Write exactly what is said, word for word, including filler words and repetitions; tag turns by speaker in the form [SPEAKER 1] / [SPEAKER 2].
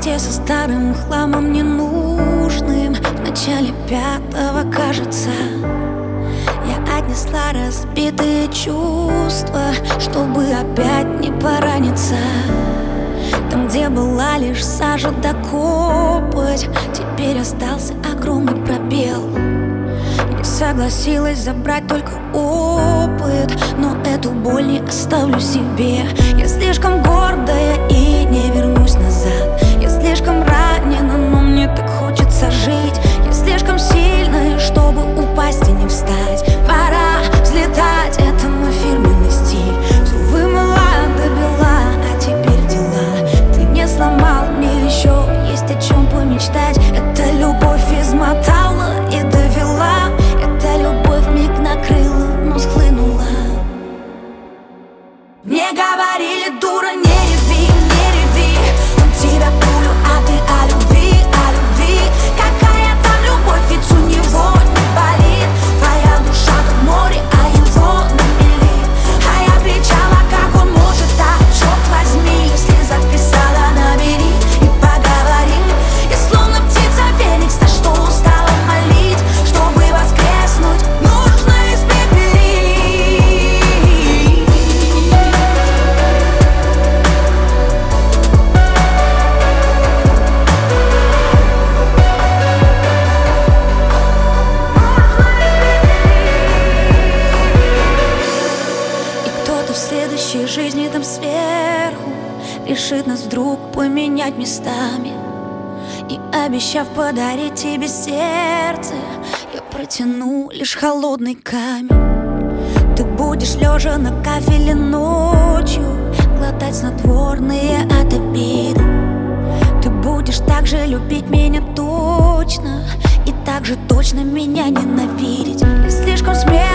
[SPEAKER 1] вместе со старым хламом ненужным. В начале пятого, кажется, я отнесла разбитые чувства, чтобы опять не пораниться. Там, где была лишь сажа да копоть, теперь остался огромный пробел. Я согласилась забрать только опыт, но эту боль не оставлю себе. Я слишком гордая и не вернусь назад. Я слишком ранена, но мне так хочется жить. Я слишком сильная, чтобы упасть и не встать. Пора взлетать, это мой фирменный стиль. Все вымыла до бела, а теперь дела. Ты не сломал, мне еще есть о чем помечтать. Это любовь измотала и довела. Эта любовь миг накрыла, но схлынула. Мне говорили, дура, не реви, не реви. Он тебя пулю, а ты о любви, о любви. Какая там любовь, ведь у него не болит. Твоя душа как море, а его на мели. А я кричала, как он может так, черт возьми. Если записала, набери и поговорим. Я словно птица феникс, на что устала молить. Чтобы воскреснуть, нужно испепелить. В следующей жизни там сверху решит нас вдруг поменять местами. И обещав подарить тебе сердце, я протяну лишь холодный камень. Ты будешь лежа на кафеле ночью глотать снотворные от обиды. Ты будешь так же любить меня точно и так же точно меня ненавидеть. Я слишком смелая,